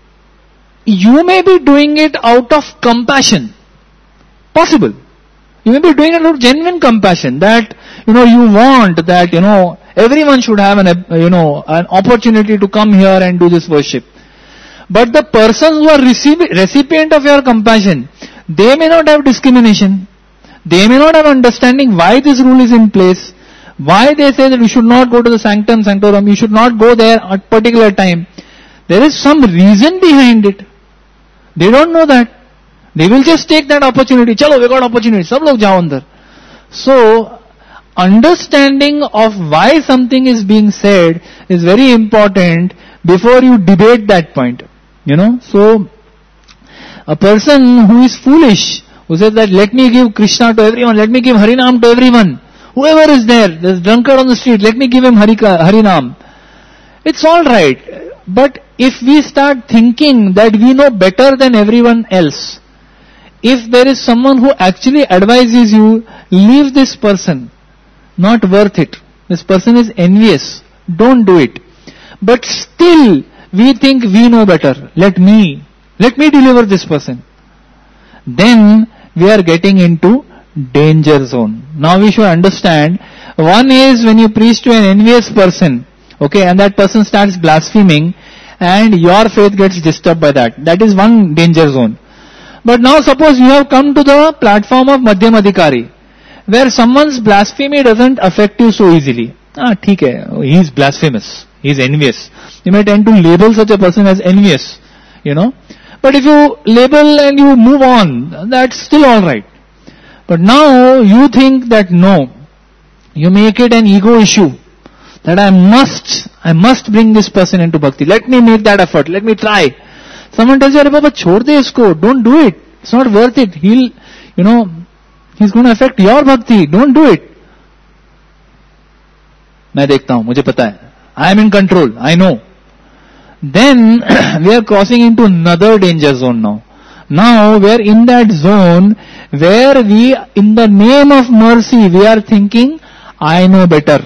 you may be doing it out of compassion. Possible. You may be doing it out of genuine compassion that, you want that, everyone should have an opportunity to come here and do this worship. But the persons who are recipient of your compassion, they may not have discrimination. They may not have understanding why this rule is in place. Why they say that you should not go to the sanctum sanctorum, you should not go there at particular time. There is some reason behind it. They don't know that. They will just take that opportunity. Chalo, we got opportunity. Sab log jao andar. So, understanding of why something is being said is very important before you debate that point. So, a person who is foolish, who says that let me give Krishna to everyone, let me give Harinam to everyone. Whoever is there's drunkard on the street, let me give him Harinam. It's alright. But if we start thinking that we know better than everyone else, if there is someone who actually advises you, leave this person, not worth it. This person is envious. Don't do it. But still, we think we know better. Let me deliver this person. Then we are getting into danger zone. Now we should understand, one is when you preach to an envious person, okay, and that person starts blaspheming, and your faith gets disturbed by that. That is one danger zone. But now suppose you have come to the platform of Madhyam Adhikari, where someone's blasphemy doesn't affect you so easily. Theek hai, he is blasphemous, he is envious. You may tend to label such a person as envious, But if you label and you move on, that's still alright. But now you think that no, you make it an ego issue. That I must bring this person into bhakti. Let me make that effort. Let me try. Someone tells you, "Arey Baba, chhod de isko, don't do it. It's not worth it. He's going to affect your bhakti. Don't do it." मैं देखता हूं, मुझे पता है. I am in control. I know. Then we are crossing into another danger zone now. Now we are in that zone where we, in the name of mercy, we are thinking, I know better.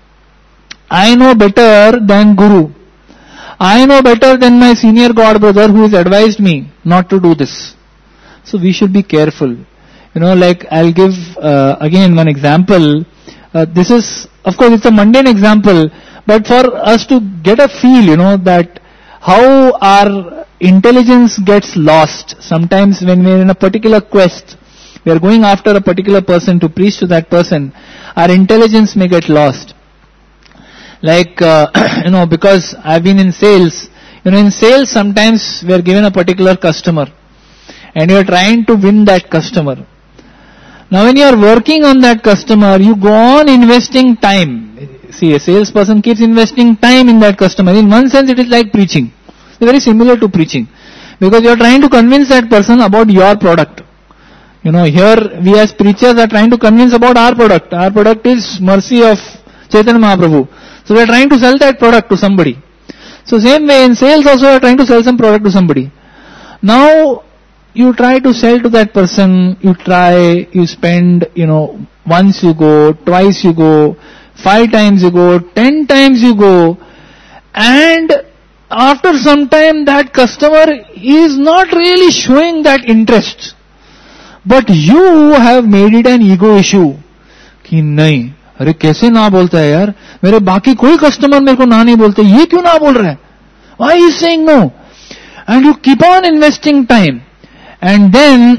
I know better than Guru. I know better than my senior God brother who has advised me not to do this. So we should be careful. Like I'll give again one example. This is, of course, it's a mundane example, but for us to get a feel, that how our intelligence gets lost. Sometimes when we are in a particular quest, we are going after a particular person to preach to that person, our intelligence may get lost. Like, because I've been in sales. In sales sometimes we are given a particular customer and you are trying to win that customer. Now when you are working on that customer, you go on investing time. See, a salesperson keeps investing time in that customer. In one sense it is like preaching. It's very similar to preaching. Because you are trying to convince that person about your product. Here we as preachers are trying to convince about our product. Our product is mercy of Chaitanya Mahaprabhu. So we are trying to sell that product to somebody. So same way in sales also we are trying to sell some product to somebody. Now you try to sell to that person, you spend, once you go, twice you go, 5 times you go, 10 times you go, and after some time that customer is not really showing that interest. But you have made it an ego issue. कि नहीं, अरे कैसे ना बोलता है यार, मेरे बाकी कोई कस्टमर मेरे को ना नहीं बोलते, ये क्यों ना बोल रहा है? Why is saying no? And you keep on investing time. And then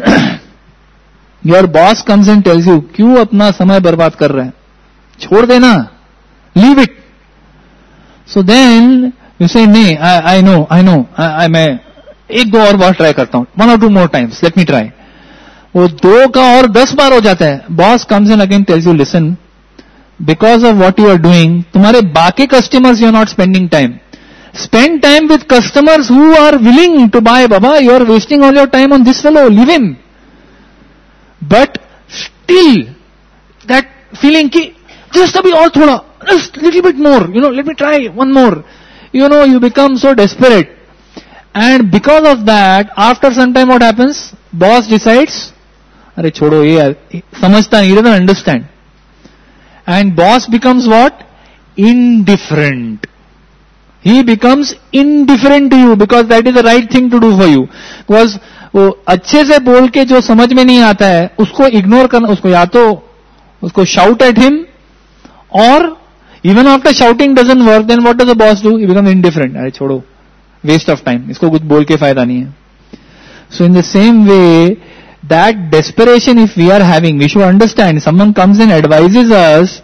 your boss comes and tells you, क्यों अपना समय बर्बाद कर रहे हैं? छोड़ देना. Leave it. So then you say, नहीं, I know, मैं एक दो और बार ट्राई करता हूं. 1 or 2 more times, let me try. वो 2 का और 10 बार हो जाता है. Boss comes and again tells you, listen, because of what you are doing, तुम्हारे बाकी customers you are not spending time. Spend time with customers who are willing to buy. Baba, you are wasting all your time on this fellow. Leave him. But still, that feeling ki, just abhi aur thoda, just little bit more, let me try one more. You become so desperate. And because of that, after some time what happens? Boss decides, अरे छोड़ो ये समझता नहीं, he doesn't understand. And boss becomes what? Indifferent. He becomes indifferent to you because that is the right thing to do for you. Because वो अच्छे से बोल के जो समझ में नहीं आता है, उसको इग्नोर करना, उसको या तो उसको shout at him, or even after shouting doesn't work, then what does the boss do? He becomes indifferent. अरे छोड़ो, waste of time. इसको कुछ बोल के फायदा नहीं है. So in the same way, that desperation if we are having, we should understand. Someone comes and advises us,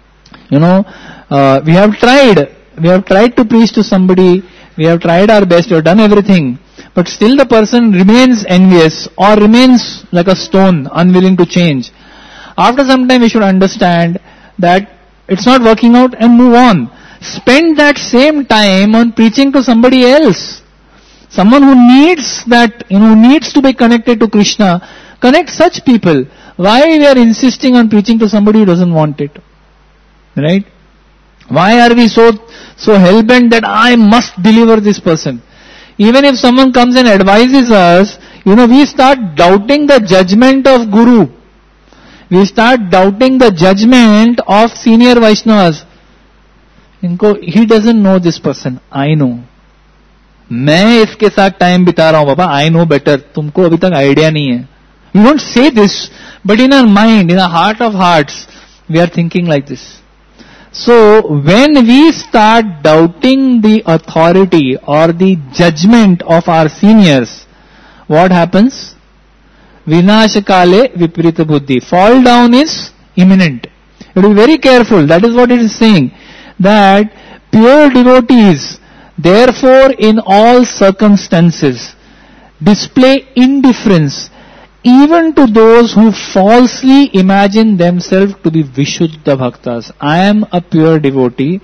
we have tried to preach to somebody, we have tried our best, we have done everything, but still the person remains envious or remains like a stone, unwilling to change. After some time we should understand that it's not working out and move on. Spend that same time on preaching to somebody else. Someone who needs that, who needs to be connected to Krishna. Connect such people. Why we are insisting on preaching to somebody who doesn't want it? Right? Why are we so hell-bent that I must deliver this person? Even if someone comes and advises us, we start doubting the judgment of Guru. We start doubting the judgment of senior Vaishnavas. He doesn't know this person. I know. मैं इसके साथ time बिता रहा हूं बाबा, I know better, तुमको अभी तक idea नहीं है. We don't say this, but in our mind, in our heart of hearts, we are thinking like this. So when we start doubting the authority और the judgment of our seniors, what happens? विनाश काले विपरीत बुद्धि. Fall down is imminent. You be very careful. That is what it is saying, that pure devotees therefore in all circumstances display indifference even to those who falsely imagine themselves to be Vishuddha Bhaktas. I am a pure devotee,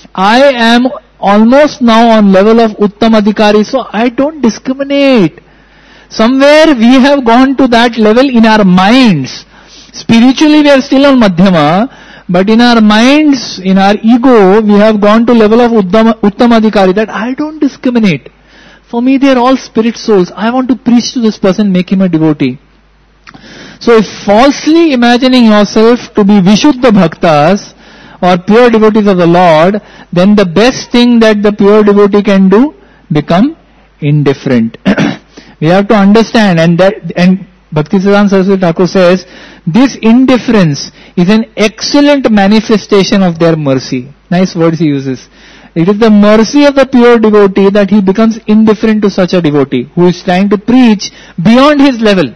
I am almost now on level of Uttam Adhikari, so I don't discriminate. Somewhere we have gone to that level in our minds. Spiritually we are still on Madhyama, but in our minds, in our ego, we have gone to level of Uttam Adhikari, that I don't discriminate. For me, they are all spirit souls. I want to preach to this person, make him a devotee. So if falsely imagining yourself to be Vishuddha Bhaktas or pure devotees of the Lord, then the best thing that the pure devotee can do, become indifferent. We have to understand, and Bhaktisiddhanta Saraswati Thakur says, this indifference is an excellent manifestation of their mercy. Nice words he uses. It is the mercy of the pure devotee that he becomes indifferent to such a devotee who is trying to preach beyond his level.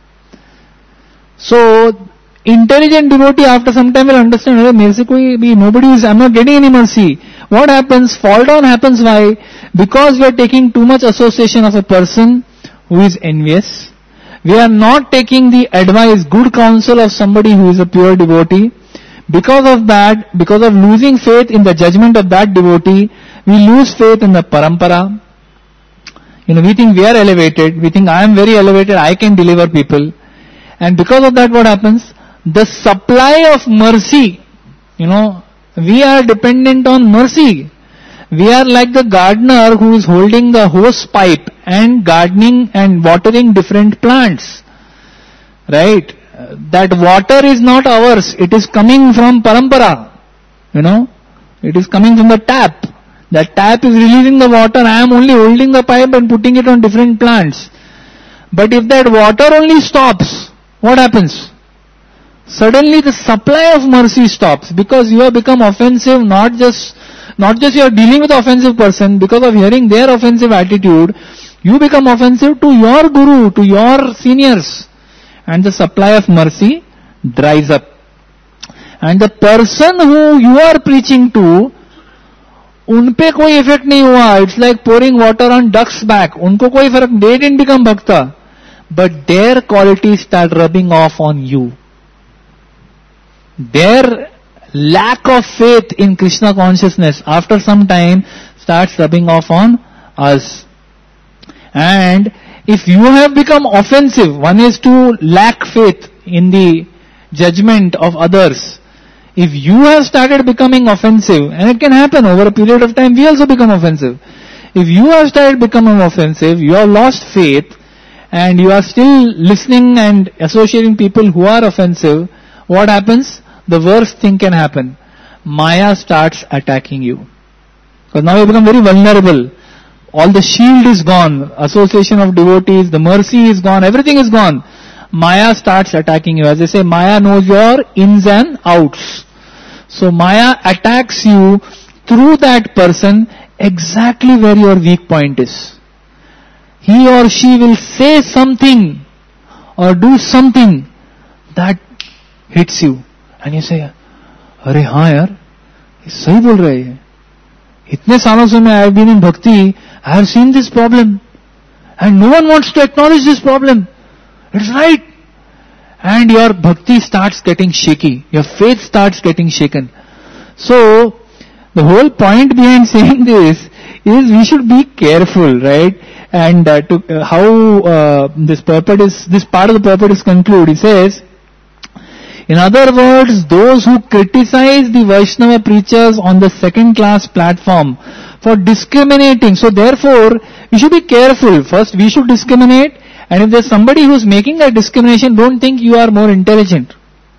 So, intelligent devotee after some time will understand, I'm not getting any mercy. What happens? Fall down happens. Why? Because we are taking too much association of a person who is envious. We are not taking the advice, good counsel of somebody who is a pure devotee. Because of that, because of losing faith in the judgment of that devotee, we lose faith in the parampara. We think we are elevated. We think I am very elevated, I can deliver people. And because of that, what happens? The supply of mercy, we are dependent on mercy. We are like the gardener who is holding the hose pipe and gardening and watering different plants. Right? That water is not ours. It is coming from parampara. It is coming from the tap. That tap is releasing the water. I am only holding the pipe and putting it on different plants. But if that water only stops, what happens? Suddenly the supply of mercy stops, because you have become offensive, not just you are dealing with the offensive person, because of hearing their offensive attitude, you become offensive to your guru, to your seniors. And the supply of mercy dries up. And the person who you are preaching to, unpe koi effect nahi hua. It's like pouring water on duck's back. Unko koi farak, they didn't become bhakta. But their qualities start rubbing off on you. Their lack of faith in Krishna consciousness after some time starts rubbing off on us. And if you have become offensive, one is to lack faith in the judgment of others. If you have started becoming offensive, and it can happen over a period of time, we also become offensive. If you have started becoming offensive, you have lost faith, and you are still listening and associating people who are offensive, what happens? The worst thing can happen. Maya starts attacking you. Because now you become very vulnerable. All the shield is gone. Association of devotees, the mercy is gone, everything is gone. Maya starts attacking you. As they say, Maya knows your ins and outs. So Maya attacks you through that person exactly where your weak point is. He or she will say something or do something that hits you. And you say, अरे हाँ यार, ये सही बोल रहे हैं. इतने सालों से मैं I have been in bhakti, I have seen this problem. And no one wants to acknowledge this problem. It's right. And your bhakti starts getting shaky. Your faith starts getting shaken. So, the whole point behind saying this is we should be careful, right? And how this part of the purport is concluded. He says, in other words, those who criticize the Vaishnava preachers on the second class platform for discriminating. So therefore, we should be careful. First, we should discriminate. And if there's somebody who's making that discrimination, don't think you are more intelligent.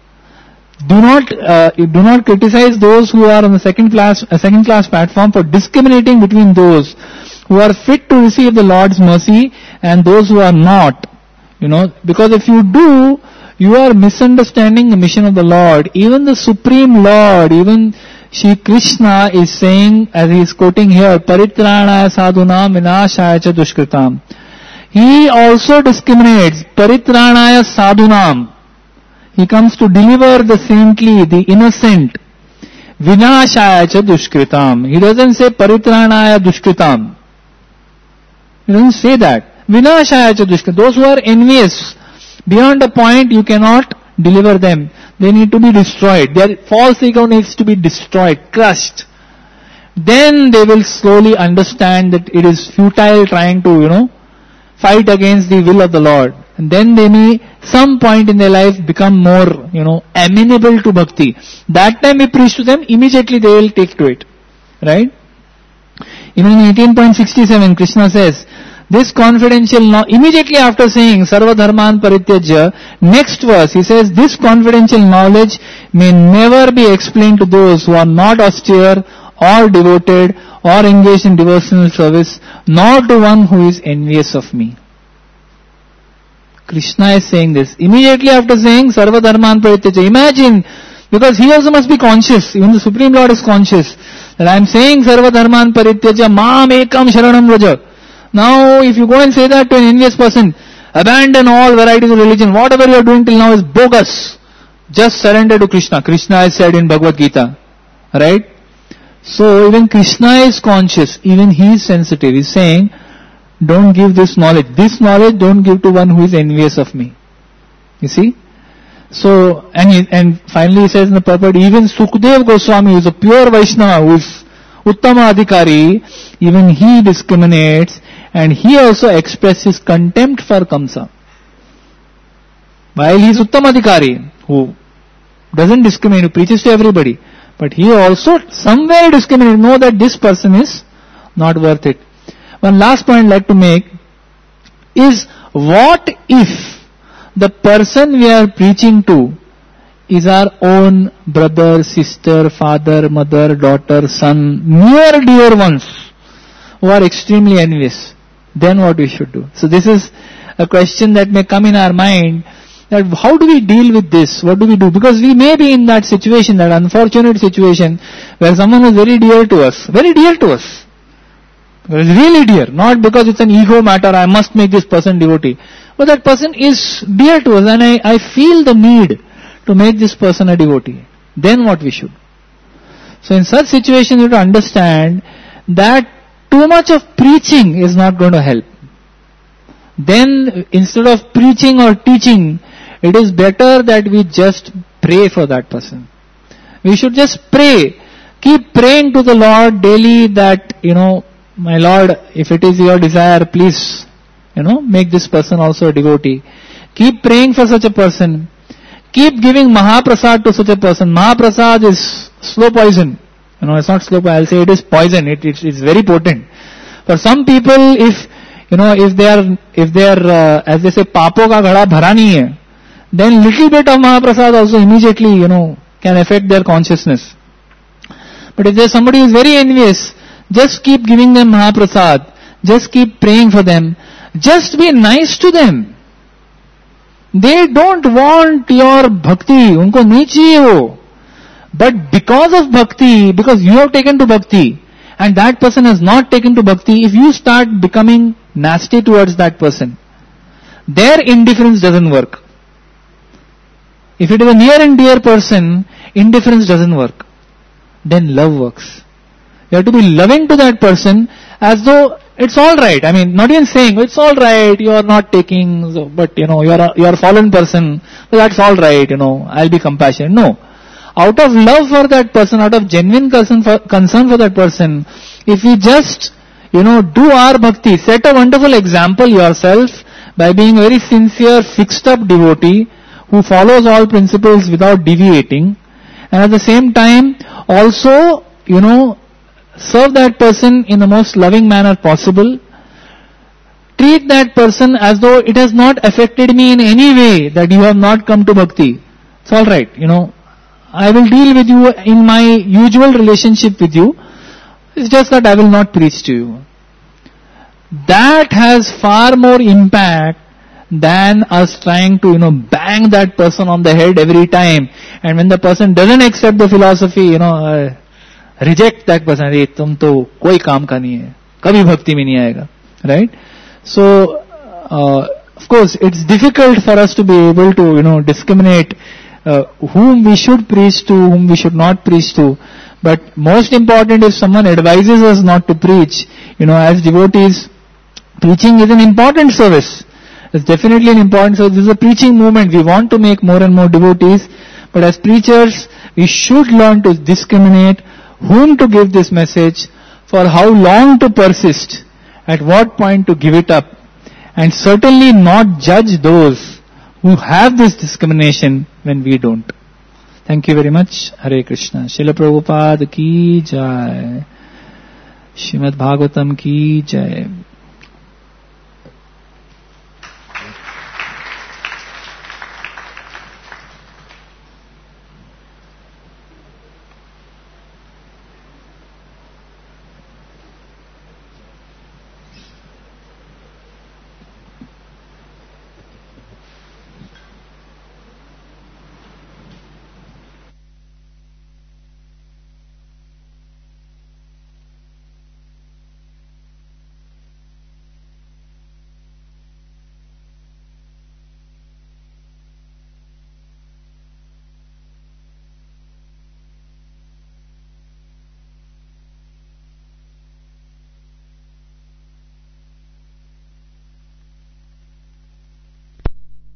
Do not criticize those who are on the second class platform for discriminating between those who are fit to receive the Lord's mercy and those who are not. Because if you do, you are misunderstanding the mission of the Lord. Even the Supreme Lord, even Shri Krishna is saying, as he is quoting here, Paritranaya sadhunam vinashaya cha dushkritam. He also discriminates. Paritranaya sadhunam. He comes to deliver the saintly, the innocent. Vinashaya cha dushkritam. He doesn't say Paritranaya dushkritam. He doesn't say that. Vinashaya cha dushkritam. Those who are envious, beyond a point you cannot deliver them. They need to be destroyed. Their false ego needs to be destroyed, crushed. then they will slowly understand that it is futile trying to, fight against the will of the Lord. And then they may, some point in their life, become more, amenable to bhakti. That time we preach to them, immediately they will take to it. Right? Even in 18.67, Krishna says, this confidential knowledge, immediately after saying, Sarva Dharman Parityajya, next verse, he says, this confidential knowledge may never be explained to those who are not austere or devoted or engaged in devotional service, nor to one who is envious of me. Krishna is saying this. Immediately after saying, Sarva Dharman Parityajya, imagine, because he also must be conscious, even the Supreme Lord is conscious, that I am saying Sarva Dharman Parityajya, Mam Ekam Sharanam Vraja. Now, if you go and say that to an envious person, abandon all varieties of religion, whatever you are doing till now is bogus. Just surrender to Krishna. Krishna has said in Bhagavad Gita. Right? So, even Krishna is conscious, even he is sensitive. He is saying, don't give this knowledge. This knowledge don't give to one who is envious of me. You see? So, and finally he says in the purport, even Sukdev Goswami, who is a pure Vaishnava, who is Uttama Adhikari, even he discriminates, and he also expresses contempt for Kamsa. While he is Uttama Adhikari, who doesn't discriminate, who preaches to everybody, but he also somewhere discriminates, know that this person is not worth it. One last point I'd like to make is, what if the person we are preaching to is our own brother, sister, father, mother, daughter, son, near dear ones who are extremely envious? Then what we should do? So this is a question that may come in our mind, that how do we deal with this? What do we do? Because we may be in that situation, that unfortunate situation, where someone is very dear to us. Because it's really dear, not because it's an ego matter, I must make this person devotee. But that person is dear to us, and I feel the need to make this person a devotee. Then what we should? So in such situations, you have to understand that too much of preaching is not going to help. Then instead of preaching or teaching, it is better that we just pray for that person. We should just pray. Keep praying to the Lord daily that, my Lord, if it is your desire, please, make this person also a devotee. Keep praying for such a person. Keep giving Mahaprasad to such a person. Mahaprasad is slow poison. It's not slow poison, I'll say it is poison. It's very potent. For some people, if they are, as they say, papo ka ghada bhara nahi hai, then little bit of Mahaprasad also immediately, can affect their consciousness. But if there's somebody who is very envious, just keep giving them Mahaprasad. Just keep praying for them. Just be nice to them. They don't want your bhakti. Unko nahi chahiye wo. But because of bhakti, because you have taken to bhakti, and that person has not taken to bhakti, if you start becoming nasty towards that person, their indifference doesn't work. If it is a near and dear person, indifference doesn't work. Then love works. You have to be loving to that person as though it's alright. I mean, not even saying, it's alright, you are not taking, but you are a fallen person, so that's alright, I'll be compassionate. No. Out of love for that person, out of genuine concern for that person, if we just, do our bhakti, set a wonderful example yourself by being a very sincere, fixed up devotee who follows all principles without deviating, and at the same time also, serve that person in the most loving manner possible. Treat that person as though it has not affected me in any way that you have not come to bhakti. It's alright, I will deal with you in my usual relationship with you. It's just that I will not preach to you. That has far more impact than us trying to, bang that person on the head every time. And when the person doesn't accept the philosophy, reject that person. Arey, tum to koi kaam ka nahi hai. Kabhi bhakti mein nahi aayega. Right? So, of course, it's difficult for us to be able to, discriminate whom we should preach to, whom we should not preach to. But most important, if someone advises us not to preach, as devotees, preaching is an important service. It's definitely an important service. This is a preaching movement. We want to make more and more devotees. But as preachers, we should learn to discriminate whom to give this message, for how long to persist, at what point to give it up, and certainly not judge those who have this discrimination when we don't. Thank you very much. Hare Krishna. Srila Prabhupada ki jai. Srimad Bhagavatam ki jai.